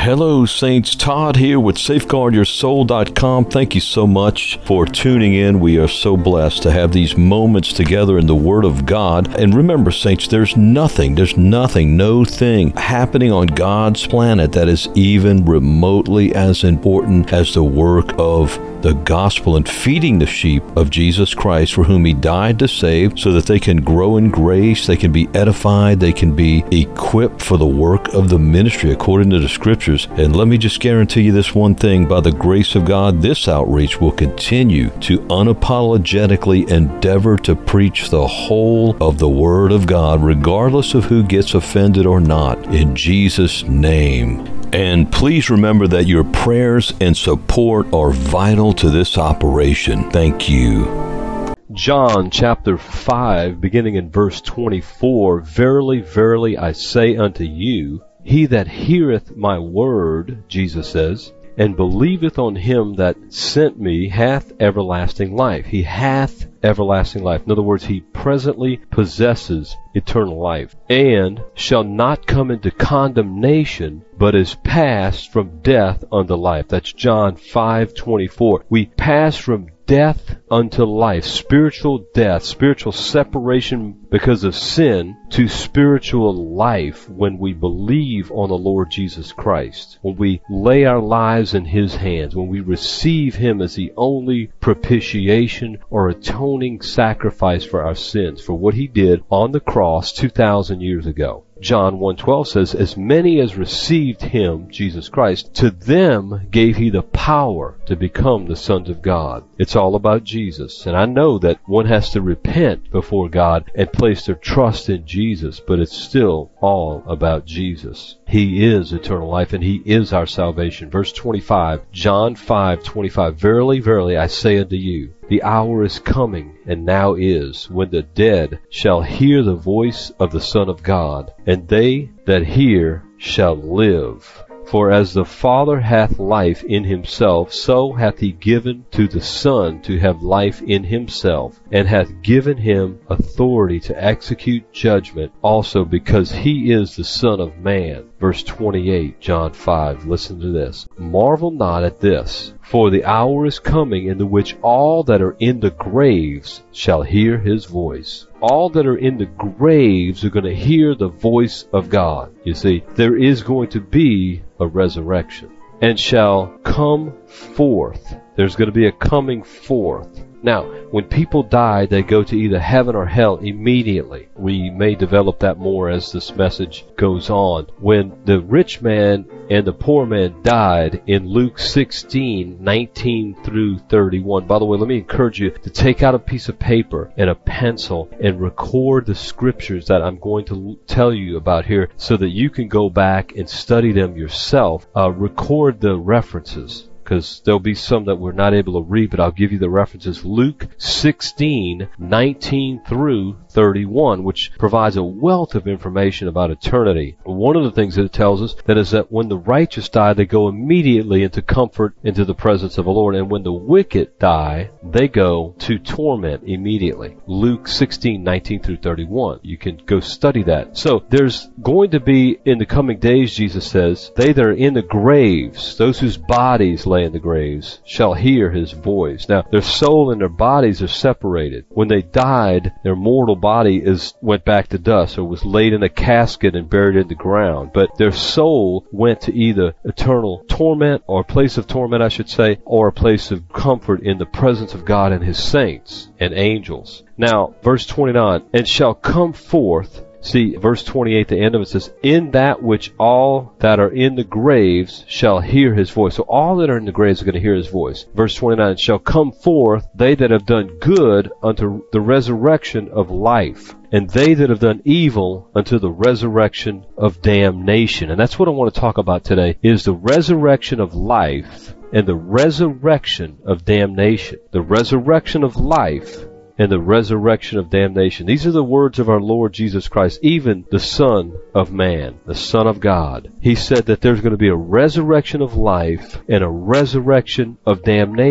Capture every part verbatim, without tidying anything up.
Hello, Saints. Todd here with Safeguard Your Soul dot com. Thank you so much for tuning in. We are so blessed to have these moments together in the Word of God. And remember, Saints, there's nothing, there's nothing, no thing happening on God's planet that is even remotely as important as the work of the gospel and feeding the sheep of Jesus Christ, for whom He died to save, so that they can grow in grace, they can be edified, they can be equipped for the work of the ministry according to the Scriptures. And let me just guarantee you this one thing: by the grace of God, this outreach will continue to unapologetically endeavor to preach the whole of the Word of God, regardless of who gets offended or not, in Jesus' name. And please remember that your prayers and support are vital to this operation. Thank you. John chapter five, beginning in verse twenty-four, Verily, verily, I say unto you, he that heareth my word, Jesus says, and believeth on him that sent me hath everlasting life. He hath everlasting life. In other words, he presently possesses eternal life, and shall not come into condemnation, but is passed from death unto life. That's John five twenty-four. We pass from death unto life, spiritual death, spiritual separation because of sin, to spiritual life when we believe on the Lord Jesus Christ, when we lay our lives in His hands, when we receive Him as the only propitiation or atoning sacrifice for our sins, for what He did on the cross two thousand years ago. John one twelve says, as many as received Him, Jesus Christ, to them gave He the power to become the sons of God. It's all about Jesus. And I know that one has to repent before God and place their trust in Jesus, but it's still all about Jesus. He is eternal life, and He is our salvation. Verse twenty-five, John five twenty-five, Verily, verily, I say unto you, the hour is coming, and now is, when the dead shall hear the voice of the Son of God, and they that hear shall live. For as the Father hath life in Himself, so hath He given to the Son to have life in Himself, and hath given Him authority to execute judgment also, because He is the Son of Man. Verse twenty-eight, John five, listen to this. Marvel not at this, for the hour is coming in the which all that are in the graves shall hear His voice. All that are in the graves are going to hear the voice of God. You see, there is going to be a resurrection, and shall come forth. There's going to be a coming forth. Now, when people die, they go to either heaven or hell immediately. We may develop that more as this message goes on. When the rich man and the poor man died in Luke sixteen, nineteen through thirty-one. By the way, let me encourage you to take out a piece of paper and a pencil and record the scriptures that I'm going to tell you about here, so that you can go back and study them yourself. Uh, record the references, because there'll be some that we're not able to read, but I'll give you the references. Luke sixteen, nineteen through thirty-one, which provides a wealth of information about eternity. One of the things that it tells us that is that when the righteous die, they go immediately into comfort, into the presence of the Lord, and when the wicked die, they go to torment immediately. Luke sixteen, nineteen through thirty-one. You can go study that. So there's going to be, in the coming days, Jesus says, they that are in the graves, those whose bodies lay in the graves, shall hear His voice. Now, their soul and their bodies are separated. When they died, their mortal body is went back to dust, or was laid in a casket and buried in the ground. But their soul went to either eternal torment, or a place of torment, I should say, or a place of comfort in the presence of God and His saints and angels. Now, verse twenty-nine, and shall come forth. See, verse twenty-eight, the end of it says, in that which all that are in the graves shall hear His voice. So all that are in the graves are going to hear His voice. Verse twenty-nine, shall come forth they that have done good unto the resurrection of life, and they that have done evil unto the resurrection of damnation. And that's what I want to talk about today, is the resurrection of life and the resurrection of damnation. The resurrection of life and the resurrection of damnation. These are the words of our Lord Jesus Christ, even the Son of Man, the Son of God. He said that there's going to be a resurrection of life and a resurrection of damnation.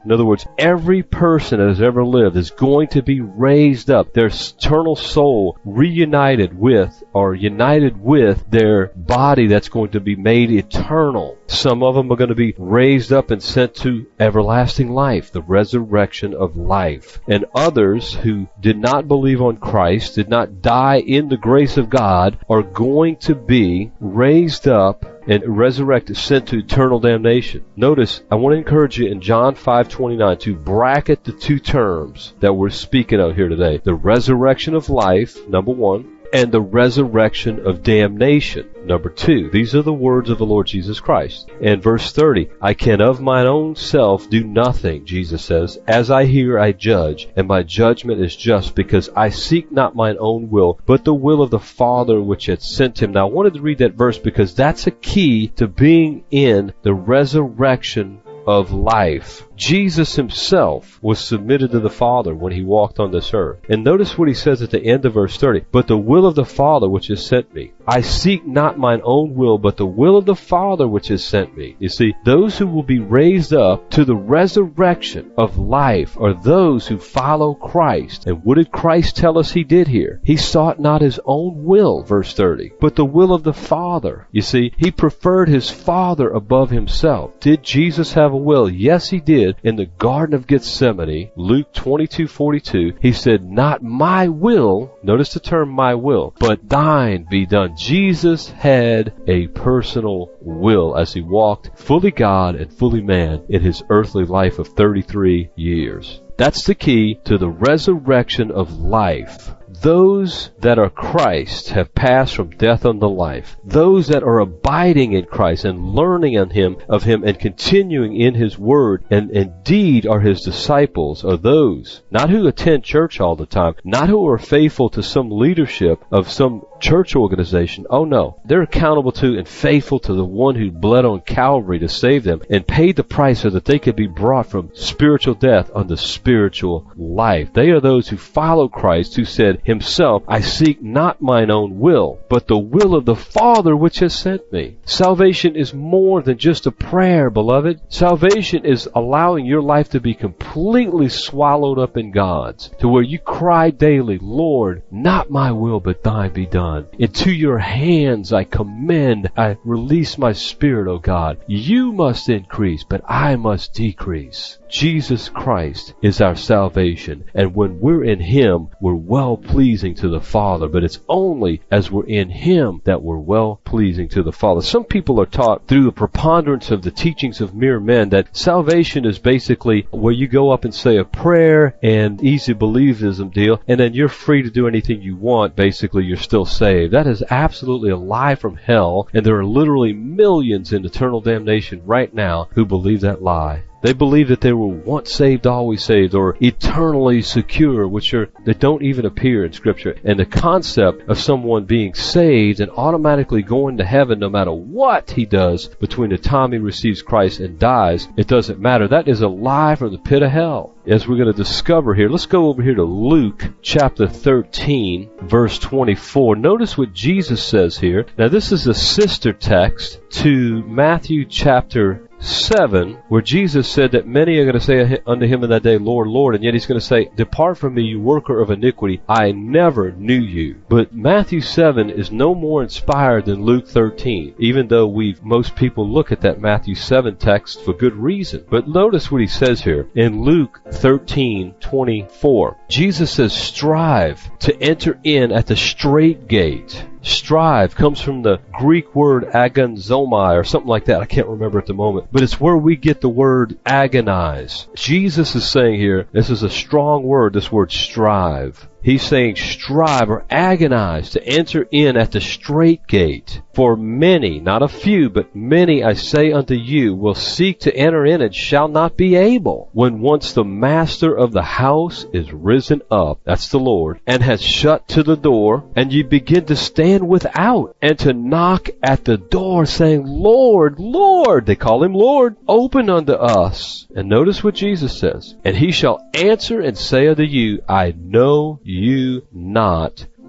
In other words, every person that has ever lived is going to be raised up, their eternal soul reunited with, or united with, their body that's going to be made eternal. Some of them are going to be raised up and sent to everlasting life, the resurrection of life. And others who did not believe on Christ, did not die in the grace of God, are going to be raised up and resurrected, sent to eternal damnation. Notice, I want to encourage you in John five twenty-nine to bracket the two terms that we're speaking of here today. The resurrection of life, number one, and the resurrection of damnation, number two. These are the words of the Lord Jesus Christ. And verse thirty, I can of mine own self do nothing, Jesus says. As I hear, I judge, and my judgment is just, because I seek not mine own will, but the will of the Father which hath sent him. Now, I wanted to read that verse because that's a key to being in the resurrection of life. Jesus himself was submitted to the Father when he walked on this earth. And notice what he says at the end of verse thirty. But the will of the Father which has sent me. I seek not mine own will, but the will of the Father which has sent me. You see, those who will be raised up to the resurrection of life are those who follow Christ. And what did Christ tell us he did here? He sought not his own will, verse thirty, but the will of the Father. You see, he preferred his Father above himself. Did Jesus have a will? Yes, he did. In the Garden of Gethsemane, Luke twenty-two forty-two, he said, not my will, notice the term my will, but thine be done. Jesus had a personal will as he walked fully God and fully man in his earthly life of thirty-three years. That's the key to the resurrection of life. Those that are Christ have passed from death unto life. Those that are abiding in Christ and learning on him, of him and continuing in his word and indeed are his disciples are those, not who attend church all the time, not who are faithful to some leadership of some church organization. Oh no, they're accountable to and faithful to the one who bled on Calvary to save them and paid the price so that they could be brought from spiritual death unto spiritual life. They are those who follow Christ, who said himself, I seek not mine own will, but the will of the Father which has sent me. Salvation is more than just a prayer, beloved. Salvation is allowing your life to be completely swallowed up in God's, to where you cry daily, Lord, not my will, but thine be done. Into your hands I commend, I release my spirit, O God. You must increase, but I must decrease. Jesus Christ is our salvation, and when we're in him, we're well pleasing to the Father, but it's only as we're in him that we're well pleasing to the Father. Some people are taught through the preponderance of the teachings of mere men that salvation is basically where you go up and say a prayer and easy believism deal, and then you're free to do anything you want. Basically, you're still saved. That is absolutely a lie from hell, and there are literally millions in eternal damnation right now who believe that lie. They believe that they were once saved, always saved, or eternally secure, which are that don't even appear in Scripture. And the concept of someone being saved and automatically going to heaven no matter what he does between the time he receives Christ and dies, it doesn't matter. That is a lie from the pit of hell. As we're going to discover here, let's go over here to Luke chapter thirteen, verse twenty-four. Notice what Jesus says here. Now, this is a sister text to Matthew chapter seven, where Jesus said that many are going to say unto him in that day, Lord, Lord, and yet he's going to say, depart from me, you worker of iniquity, I never knew you. But Matthew seven is no more inspired than Luke thirteen, even though we most people look at that Matthew seven text for good reason. But notice what he says here in Luke thirteen twenty-four. Jesus says, strive to enter in at the straight gate. Strive comes from the Greek word agonizomai or something like that. I can't remember at the moment. But it's where we get the word agonize. Jesus is saying here, this is a strong word, this word strive. He's saying strive or agonize to enter in at the straight gate. For many, not a few, but many, I say unto you, will seek to enter in and shall not be able. When once the master of the house is risen up, that's the Lord, and has shut to the door, and you begin to stand without and to knock at the door, saying, Lord, Lord, they call him Lord, open unto us. And notice what Jesus says, and he shall answer and say unto you, I know you not.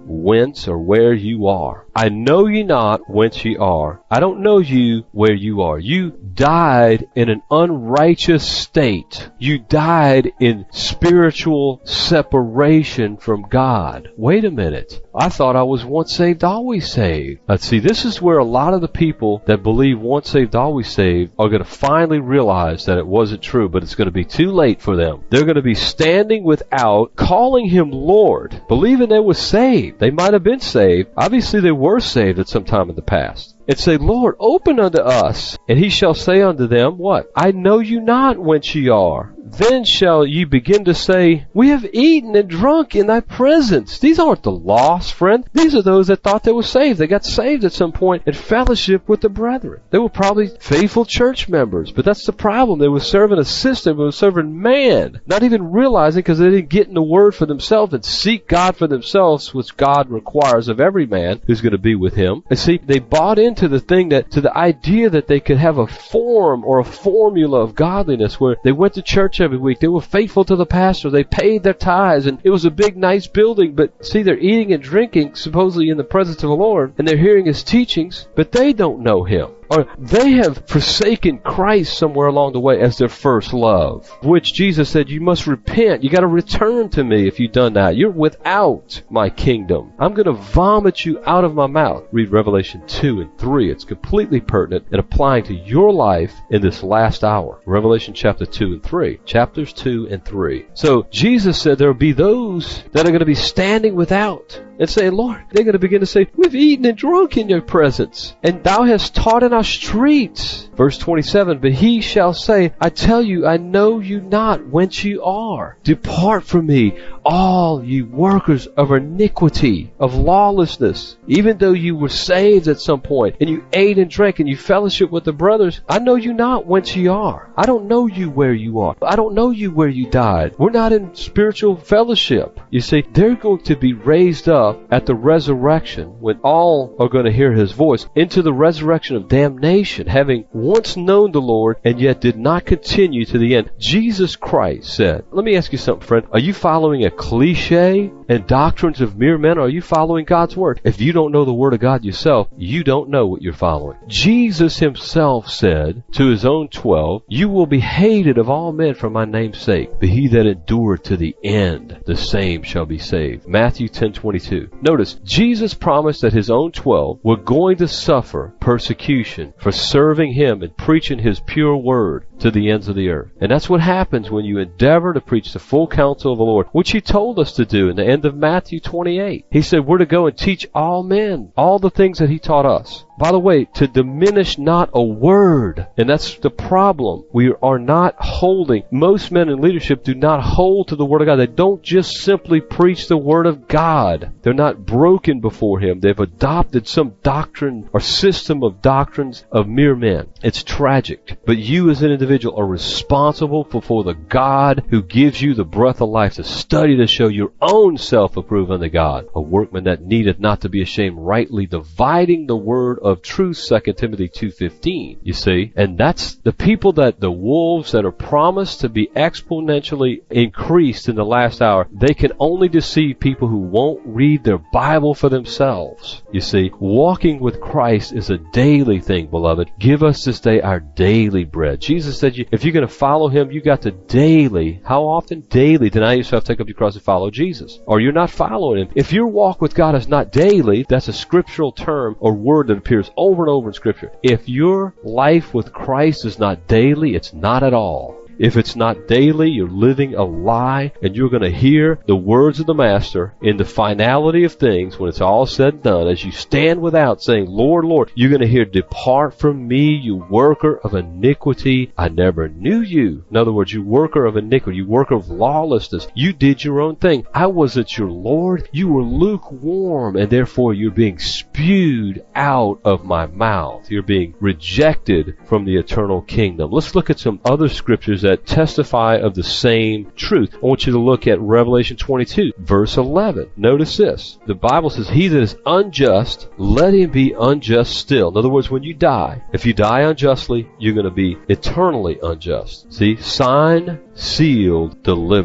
whence or where you are. I know ye not whence ye are. I don't know you where you are. You died in an unrighteous state. You died in spiritual separation from God. Wait a minute. I thought I was once saved, always saved. Let's see, this is where a lot of the people that believe once saved, always saved are going to finally realize that it wasn't true, but it's going to be too late for them. They're going to be standing without, calling him Lord, believing they were saved. They might have been saved. Obviously, they were saved at some time in the past. And say, Lord, open unto us. And he shall say unto them, what? I know you not whence ye are. Then shall ye begin to say, we have eaten and drunk in thy presence. These aren't the lost, friend. These are those that thought they were saved. They got saved at some point in fellowship with the brethren. They were probably faithful church members. But that's the problem. They were serving a system. They were serving man. Not even realizing, because they didn't get in the word for themselves and seek God for themselves, which God requires of every man who's going to be with him. And see, they bought into to the thing that, to the idea that they could have a form or a formula of godliness where they went to church every week. They were faithful to the pastor. They paid their tithes, and it was a big, nice building. But see, they're eating and drinking supposedly in the presence of the Lord, and they're hearing his teachings, but they don't know him. Or they have forsaken Christ somewhere along the way as their first love, which Jesus said, you must repent. You got to return to me if you've done that. You're without my kingdom. I'm going to vomit you out of my mouth. Read Revelation two and three. It's completely pertinent and applying to your life in this last hour. Revelation chapter two and three. Chapters two and three. So Jesus said there will be those that are going to be standing without and saying, Lord, they're going to begin to say, we've eaten and drunk in your presence, and thou hast taught in our streets. Verse twenty-seven, but he shall say, I tell you, I know you not whence you are. Depart from me, all you workers of iniquity, of lawlessness. Even though you were saved at some point, and you ate and drank, and you fellowship with the brothers, I know you not whence you are. I don't know you where you are. I don't know you where you died. We're not in spiritual fellowship. You see, they're going to be raised up at the resurrection, when all are going to hear his voice, into the resurrection of damnation, having once known the Lord and yet did not continue to the end. Jesus Christ said, let me ask you something, friend. Are you following a cliche and doctrines of mere men, or are you following God's word? If you don't know the word of God yourself, you don't know what you're following. Jesus himself said to his own twelve, you will be hated of all men for my name's sake, but he that endured to the end, the same shall be saved. Matthew ten twenty-two. Notice, Jesus promised that his own twelve were going to suffer persecution for serving him and preaching his pure word to the ends of the earth. And that's what happens when you endeavor to preach the full counsel of the Lord, which he told us to do in the end of Matthew twenty-eight. He said we're to go and teach all men all the things that he taught us. By the way, to diminish not a word. And that's the problem. We are not holding, most men in leadership do not hold to the word of God. They don't just simply preach the word of God. They're not broken before him. They've adopted some doctrine or system of doctrines of mere men. It's tragic. But you as an individual are responsible for, for the God who gives you the breath of life to study to show your own self approved unto God. A workman that needeth not to be ashamed, rightly dividing the word of truth, Second Timothy two fifteen, you see. And that's the people that, the wolves that are promised to be exponentially increased in the last hour. They can only deceive people who won't read their Bible for themselves. You see, walking with Christ is a daily thing, beloved. Give us this day our daily bread. Jesus said, if you're going to follow him, you got to daily, how often? Daily deny yourself, take up your cross and follow Jesus. Or you're not following him. If your walk with God is not daily, that's a scriptural term or word that appears over and over in Scripture. If your life with Christ is not daily, it's not at all. If it's not daily, you're living a lie, and you're going to hear the words of the Master in the finality of things when it's all said and done. As you stand without saying, Lord, Lord, you're going to hear, depart from me, you worker of iniquity. I never knew you. In other words, you worker of iniquity, you worker of lawlessness. You did your own thing. I wasn't your Lord. You were lukewarm, and therefore you're being spewed out of my mouth. You're being rejected from the eternal kingdom. Let's look at some other scriptures that testify of the same truth. I want you to look at Revelation twenty-two, verse eleven. Notice this. The Bible says, he that is unjust, let him be unjust still. In other words, when you die, if you die unjustly, you're going to be eternally unjust. See, signed, sealed, delivered.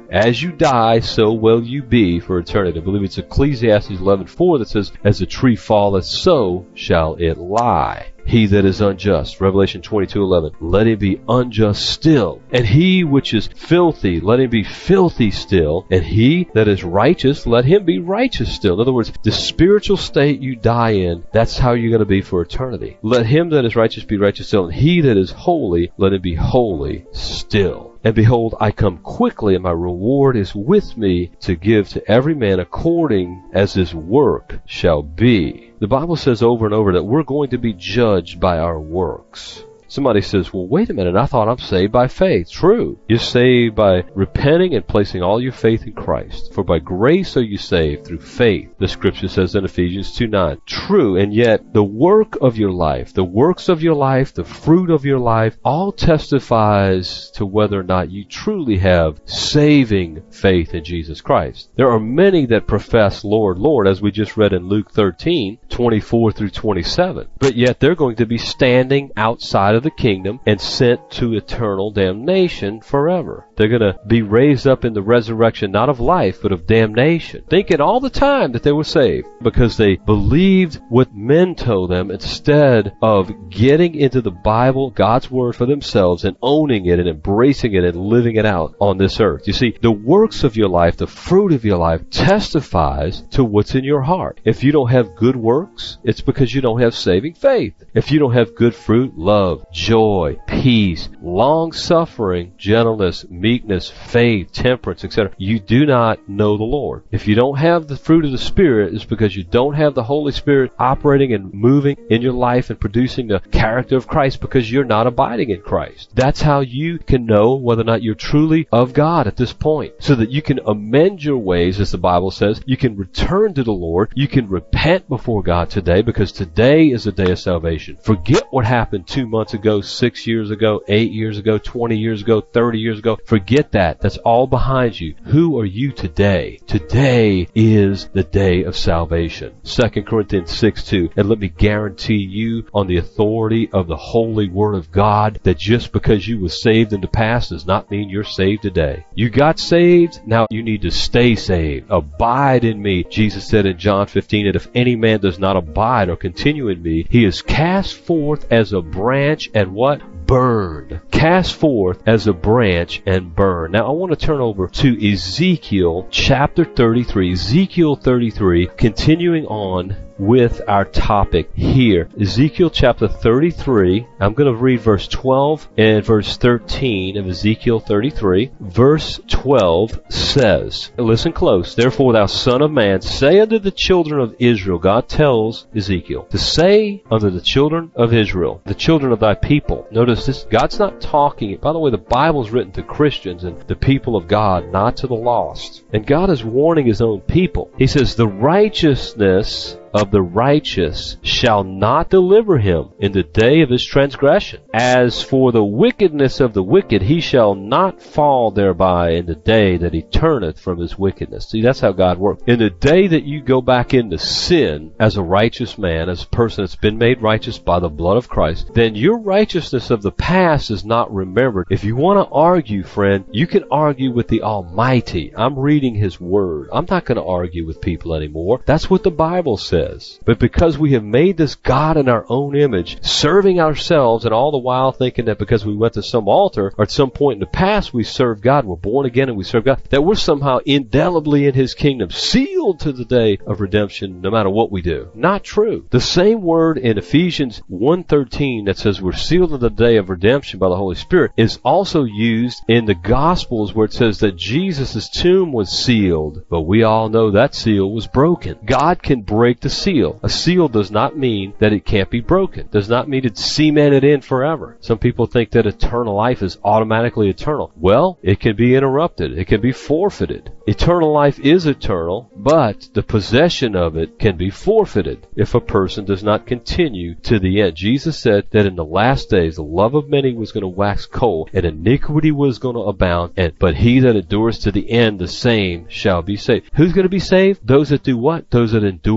As you die, so will you be for eternity. I believe it's Ecclesiastes eleven four that says, as a tree falleth, so shall it lie. He that is unjust, Revelation twenty-two eleven, let him be unjust still. And he which is filthy, let him be filthy still. And he that is righteous, let him be righteous still. In other words, the spiritual state you die in, that's how you're going to be for eternity. Let him that is righteous be righteous still. And he that is holy, let him be holy still. And behold, I come quickly, and my reward is with me to give to every man according as his work shall be. The Bible says over and over that we're going to be judged by our works. Somebody says, well, wait a minute, I thought I'm saved by faith. True. You're saved by repenting and placing all your faith in Christ. For by grace are you saved through faith, the Scripture says in Ephesians two nine. True, and yet the work of your life, the works of your life, the fruit of your life, all testifies to whether or not you truly have saving faith in Jesus Christ. There are many that profess Lord, Lord, as we just read in Luke thirteen, twenty-four through twenty-seven. But yet they're going to be standing outside of the kingdom and sent to eternal damnation forever. They're going to be raised up in the resurrection, not of life, but of damnation, thinking all the time that they were saved because they believed what men told them instead of getting into the Bible, God's Word for themselves, and owning it and embracing it and living it out on this earth. You see, the works of your life, the fruit of your life, testifies to what's in your heart. If you don't have good works, it's because you don't have saving faith. If you don't have good fruit, love, joy, peace, long-suffering, gentleness, meekness, faith, temperance, et cetera, you do not know the Lord. If you don't have the fruit of the Spirit, it's because you don't have the Holy Spirit operating and moving in your life and producing the character of Christ because you're not abiding in Christ. That's how you can know whether or not you're truly of God at this point, so that you can amend your ways, as the Bible says. You can return to the Lord. You can repent before God today, because today is the day of salvation. Forget what happened two months ago, six years ago, eight years ago, twenty years ago, thirty years ago. Forget that. That's all behind you. Who are you today? Today is the day of salvation. Second Corinthians six two. And let me guarantee you on the authority of the holy Word of God that just because you were saved in the past does not mean you're saved today. You got saved, now you need to stay saved. Abide in me. Jesus said in John fifteen that if any man does not abide or continue in me, he is cast forth as a branch and what? Burned. Cast forth as a branch and burned. Now I want to turn over to Ezekiel chapter thirty-three. Ezekiel thirty-three, continuing on with our topic here. Ezekiel chapter thirty-three. I'm going to read verse twelve and verse thirteen of Ezekiel thirty-three. Verse twelve says, listen close, therefore thou son of man, say unto the children of Israel, God tells Ezekiel to say unto the children of Israel, the children of thy people. Notice this, God's not talking, by the way, the Bible's written to Christians and the people of God, not to the lost. And God is warning His own people. He says, the righteousness of the righteous shall not deliver him in the day of his transgression. As for the wickedness of the wicked, he shall not fall thereby in the day that he turneth from his wickedness. See, that's how God works. In the day that you go back into sin as a righteous man, as a person that's been made righteous by the blood of Christ, then your righteousness of the past is not remembered. If you want to argue, friend, you can argue with the Almighty. I'm reading His Word. I'm not going to argue with people anymore. That's what the Bible says. But because we have made this God in our own image, serving ourselves, and all the while thinking that because we went to some altar or at some point in the past we served God, we're born again and we serve God, that we're somehow indelibly in His kingdom, sealed to the day of redemption no matter what we do. Not true. The same word in Ephesians one thirteen that says we're sealed to the day of redemption by the Holy Spirit is also used in the Gospels, where it says that Jesus' tomb was sealed, but we all know that seal was broken. God can break the seal. A seal does not mean that it can't be broken. Does not mean it's cemented in forever. Some people think that eternal life is automatically eternal. Well, it can be interrupted. It can be forfeited. Eternal life is eternal, but the possession of it can be forfeited if a person does not continue to the end. Jesus said that in the last days the love of many was going to wax cold, and iniquity was going to abound, and but he that endures to the end, the same shall be saved. Who's going to be saved? Those that do what? Those that endure to the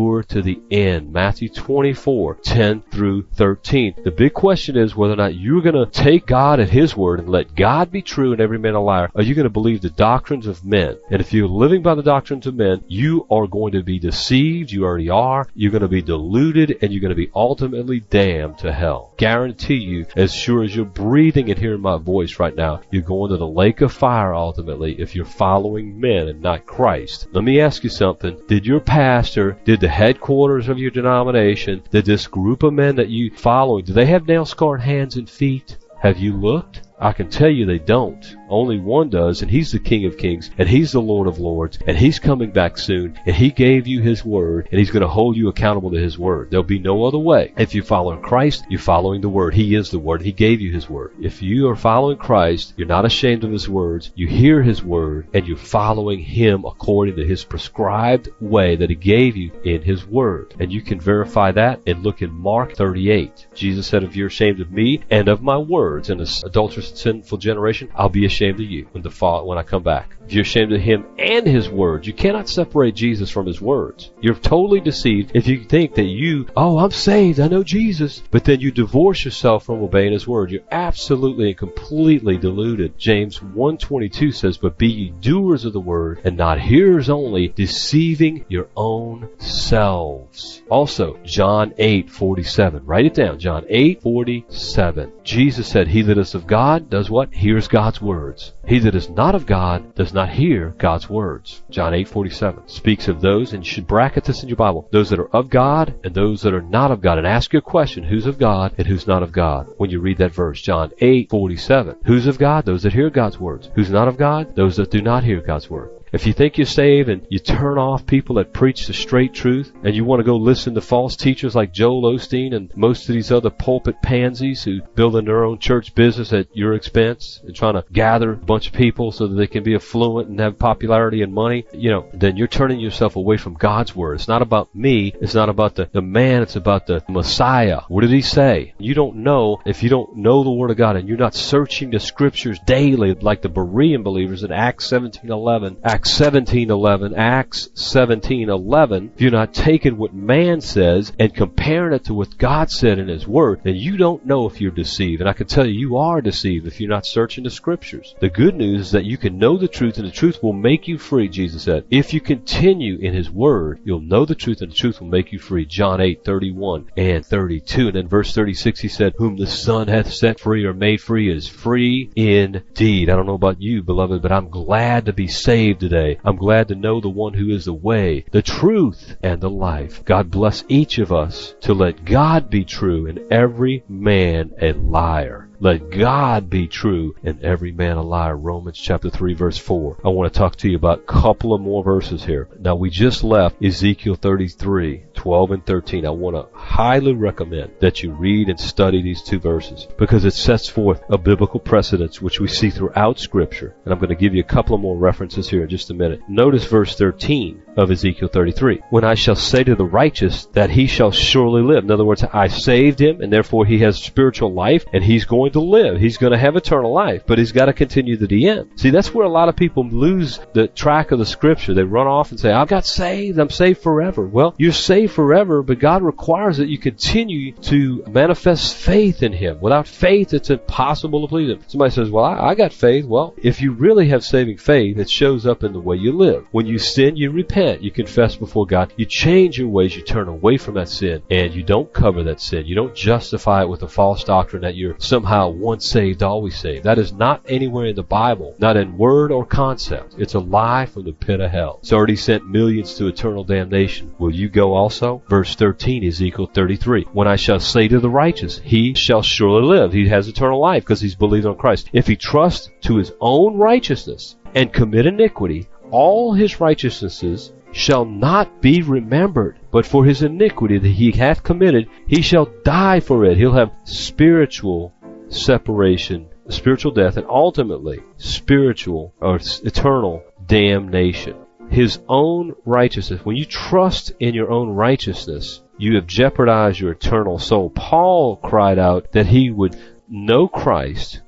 the end. Matthew twenty-four, ten through thirteen. The big question is whether or not you're going to take God at His word and let God be true and every man a liar. Are you going to believe the doctrines of men? And if you're living by the doctrines of men, you are going to be deceived. You already are. You're going to be deluded, and you're going to be ultimately damned to hell. Guarantee you, as sure as you're breathing and hearing my voice right now, you're going to the lake of fire ultimately if you're following men and not Christ. Let me ask you something. Did your pastor, did the headquarters of your denomination, did this group of men that you follow, do they have nail-scarred hands and feet? Have you looked? I can tell you they don't. Only one does, and He's the King of Kings, and He's the Lord of Lords, and He's coming back soon, and He gave you His word, and He's going to hold you accountable to His word. There'll be no other way. If you're following Christ, you're following the word. He is the word. He gave you His word. If you are following Christ, you're not ashamed of His words. You hear His word, and you're following Him according to His prescribed way that He gave you in His word. And you can verify that and look in Mark thirty-eight. Jesus said, if you're ashamed of me and of my words in this adulterous and sinful generation, I'll be ashamed of you when the fall, when I come back. If you're ashamed of Him and His words, you cannot separate Jesus from His words. You're totally deceived if you think that you, oh, I'm saved, I know Jesus, but then you divorce yourself from obeying His word. You're absolutely and completely deluded. James one twenty-two says, but be ye doers of the word and not hearers only, deceiving your own selves. Also, John eight forty-seven. Write it down. John eight forty-seven. Jesus said, he that is of God does what? Hears God's words. He that is not of God does not hear God's words. John eight forty-seven speaks of those, and you should bracket this in your Bible, those that are of God and those that are not of God. And ask your question, who's of God and who's not of God? When you read that verse, John eight forty-seven. Who's of God? Those that hear God's words. Who's not of God? Those that do not hear God's word. If you think you're saved and you turn off people that preach the straight truth, and you want to go listen to false teachers like Joel Osteen and most of these other pulpit pansies who building their own church business at your expense and trying to gather a bunch of people so that they can be affluent and have popularity and money, you know, then you're turning yourself away from God's word. It's not about me. It's not about the, the man. It's about the Messiah. What did He say? You don't know if you don't know the Word of God and you're not searching the Scriptures daily like the Berean believers in Acts seventeen eleven. Acts seventeen eleven, Acts seventeen eleven, if you're not taking what man says and comparing it to what God said in His Word, then you don't know if you're deceived. And I can tell you, you are deceived if you're not searching the Scriptures. The good news is that you can know the truth, and the truth will make you free, Jesus said. If you continue in His Word, you'll know the truth, and the truth will make you free. John eight thirty-one and thirty-two. And then verse thirty-six, He said, whom the Son hath set free or made free is free indeed. I don't know about you, beloved, but I'm glad to be saved today. I'm glad to know the one who is the way, the truth, and the life. God bless each of us to let God be true and every man a liar. Let God be true and every man a liar. Romans chapter three verse four. I want to talk to you about a couple of more verses here. Now we just left Ezekiel thirty-three, twelve and thirteen. I want to highly recommend that you read and study these two verses because it sets forth a biblical precedence which we see throughout Scripture. And I'm going to give you a couple of more references here in just a minute. Notice verse thirteen of Ezekiel thirty-three. When I shall say to the righteous that he shall surely live. In other words, I saved him and therefore he has spiritual life and he's going to live. He's going to have eternal life, but he's got to continue to the end. See, that's where a lot of people lose the track of the Scripture. They run off and say, I got saved. I'm saved forever. Well, you're saved forever, but God requires that you continue to manifest faith in Him. Without faith, it's impossible to please Him. Somebody says, well, I, I got faith. Well, if you really have saving faith, it shows up in the way you live. When you sin, you repent. You confess before God. You change your ways. You turn away from that sin, and you don't cover that sin. You don't justify it with a false doctrine that you're somehow once saved, always saved. That is not anywhere in the Bible, not in word or concept. It's a lie from the pit of hell. It's already sent millions to eternal damnation. Will you go also? Verse thirteen, Ezekiel thirty-three. When I shall say to the righteous, he shall surely live. He has eternal life because he's believed on Christ. If he trusts to his own righteousness and commit iniquity, all his righteousnesses shall not be remembered, but for his iniquity that he hath committed, he shall die for it. He'll have spiritual separation, spiritual death, and ultimately spiritual or eternal damnation. His own righteousness. When you trust in your own righteousness, you have jeopardized your eternal soul. Paul cried out that he would know Christ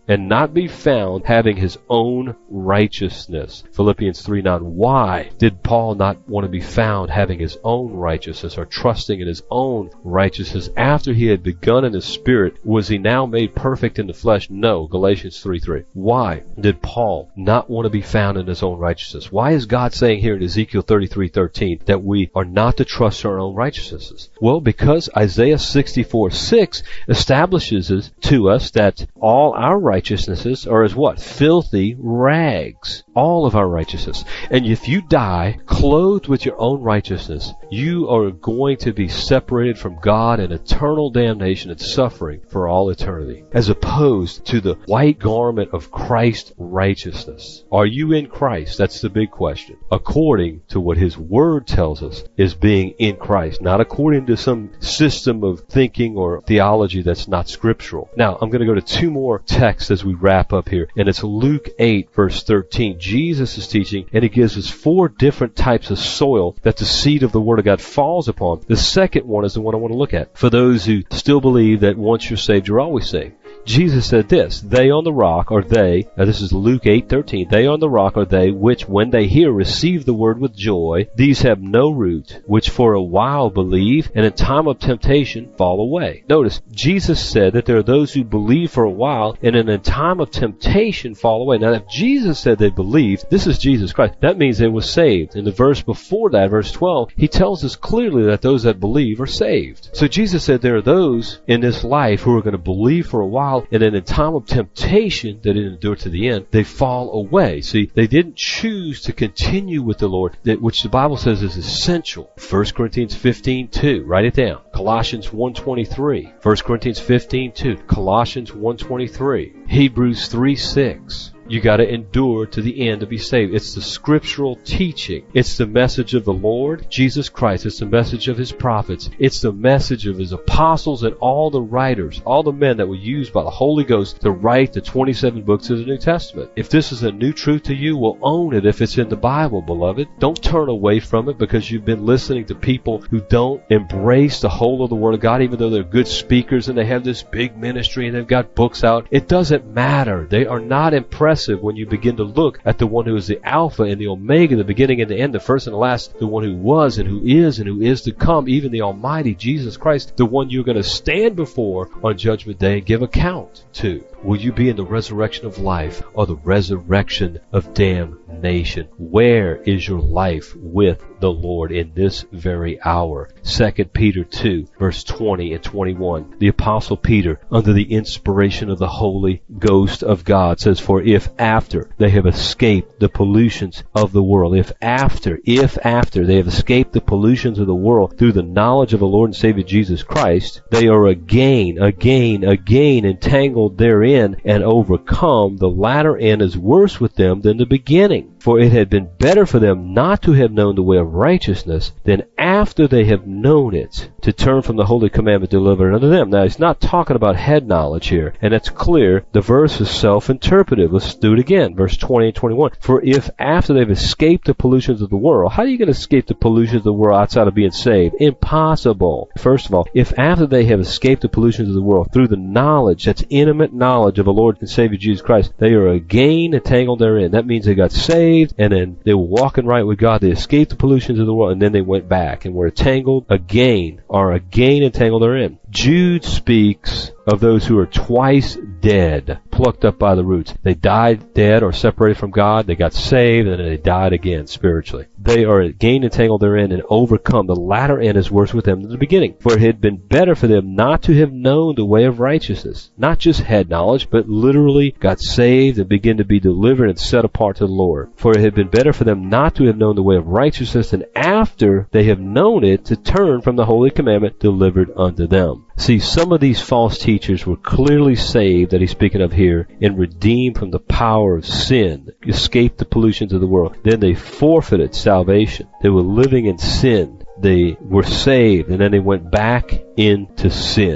and not be found having his own righteousness. Philippians three nine. Why did Paul not want to be found having his own righteousness or trusting in his own righteousness after he had begun in the Spirit? Was he now made perfect in the flesh? No. Galatians three three. Why did Paul not want to be found in his own righteousness? Why is God saying here in Ezekiel thirty-three thirteen that we are not to trust our own righteousnesses? Well, because Isaiah sixty-four six establishes to us that all our righteousnesses are as what? Filthy rags. All of our righteousness. And if you die clothed with your own righteousness, you are going to be separated from God in eternal damnation and suffering for all eternity, as opposed to the white garment of Christ's righteousness. Are you in Christ? That's the big question. According to what His Word tells us is being in Christ, not according to some system of thinking or theology that's not scriptural. Now, I'm going to go to two more texts as we wrap up here, and it's Luke eight, verse thirteen. Jesus is teaching, and He gives us four different types of soil that the seed of the Word of God falls upon. The second one is the one I want to look at. For those who still believe that once you're saved, you're always saved. Jesus said this, they on the rock are they, now this is Luke eight thirteen, they on the rock are they which when they hear receive the word with joy. These have no root, which for a while believe, and in time of temptation fall away. Notice, Jesus said that there are those who believe for a while, and in a time of temptation fall away. Now, if Jesus said they believed, this is Jesus Christ. That means they were saved. In the verse before that, verse twelve, He tells us clearly that those that believe are saved. So Jesus said there are those in this life who are going to believe for a while, and then in time of temptation that it endure to the end, they fall away. See, they didn't choose to continue with the Lord, that which the Bible says is essential. First Corinthians fifteen two, write it down. Colossians one twenty-three. First Corinthians fifteen two. Colossians one twenty-three. Hebrews three six. You got to endure to the end to be saved. It's the scriptural teaching. It's the message of the Lord Jesus Christ. It's the message of His prophets. It's the message of His apostles and all the writers, all the men that were used by the Holy Ghost to write the twenty-seven books of the New Testament. If this is a new truth to you, we'll own it if it's in the Bible, beloved. Don't turn away from it because you've been listening to people who don't embrace the whole of the Word of God, even though they're good speakers and they have this big ministry and they've got books out. It doesn't matter. They are not impressive when you begin to look at the one who is the Alpha and the Omega, the beginning and the end, the first and the last, the one who was and who is and who is to come, even the Almighty Jesus Christ, the one you're going to stand before on Judgment Day and give account to. Will you be in the resurrection of life or the resurrection of damnation? Where is your life with the Lord in this very hour? Second Peter two, verse twenty and twenty-one. The Apostle Peter, under the inspiration of the Holy Ghost of God, says, for if after they have escaped the pollutions of the world, if after, if after they have escaped the pollutions of the world through the knowledge of the Lord and Savior Jesus Christ, they are again, again, again entangled therein and overcome, the latter end is worse with them than the beginning. For it had been better for them not to have known the way of righteousness than after they have known it to turn from the holy commandment delivered unto them. Now, he's not talking about head knowledge here, and it's clear. The verse is self-interpretive. Let's do it again, verse twenty and twenty-one. For if after they've escaped the pollutions of the world, how are you going to escape the pollutions of the world outside of being saved? Impossible. First of all, if after they have escaped the pollutions of the world through the knowledge, that's intimate knowledge of the Lord and Savior Jesus Christ, they are again entangled therein. That means they got saved, and then they were walking right with God. They escaped the pollutions of the world, and then they went back and were entangled again, are again entangled therein. Jude speaks of those who are twice dead, plucked up by the roots. They died dead or separated from God. They got saved, and then they died again spiritually. They are again entangled therein and overcome. The latter end is worse with them than the beginning. For it had been better for them not to have known the way of righteousness. Not just head knowledge, but literally got saved and begin to be delivered and set apart to the Lord. For it had been better for them not to have known the way of righteousness than after they have known it to turn from the holy commandment delivered unto them. See, some of these false teachers were clearly saved, that he's speaking of here, and redeemed from the power of sin, escaped the pollutions of the world. Then they forfeited salvation. They were living in sin. They were saved, and then they went back into sin.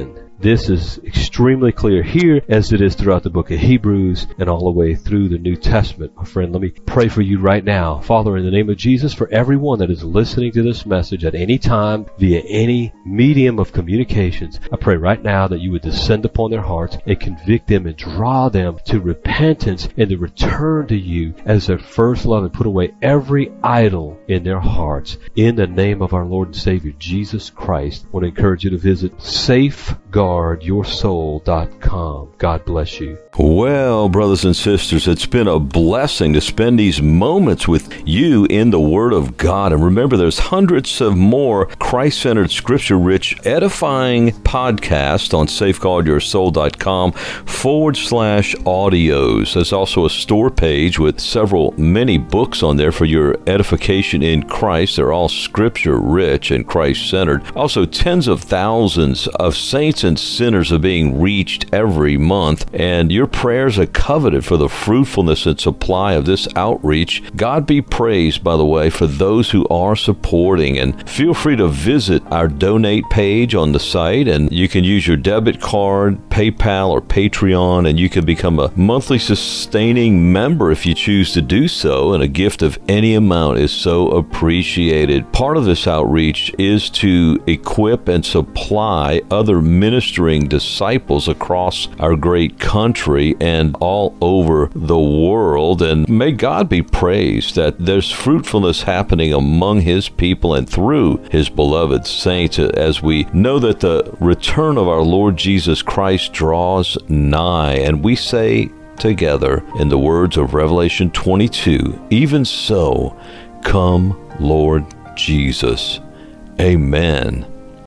This is extremely clear here, as it is throughout the book of Hebrews and all the way through the New Testament. My friend, let me pray for you right now. Father, in the name of Jesus, for everyone that is listening to this message at any time via any medium of communications, I pray right now that you would descend upon their hearts and convict them and draw them to repentance and to return to you as their first love, and put away every idol in their hearts. In the name of our Lord and Savior, Jesus Christ, I want to encourage you to visit safeguard your soul dot com. God bless you. Well, brothers and sisters, it's been a blessing to spend these moments with you in the Word of God. And remember, there's hundreds of more Christ-centered, scripture-rich, edifying podcasts on safeguard your soul dot com forward slash audios. There's also a store page with several, many books on there for your edification in Christ. They're all scripture-rich and Christ-centered. Also, tens of thousands of saints and sinners are being reached every month, and your prayers are coveted for the fruitfulness and supply of this outreach. God be praised, by the way, for those who are supporting. And feel free to visit our donate page on the site, and you can use your debit card, PayPal, or Patreon, and you can become a monthly sustaining member if you choose to do so, and a gift of any amount is so appreciated. Part of this outreach is to equip and supply other ministering disciples across our great country and all over the world. And may God be praised that there's fruitfulness happening among his people and through his beloved saints, as we know that the return of our Lord Jesus Christ draws nigh. And we say together, in the words of Revelation twenty-two, even so, come, Lord Jesus. Amen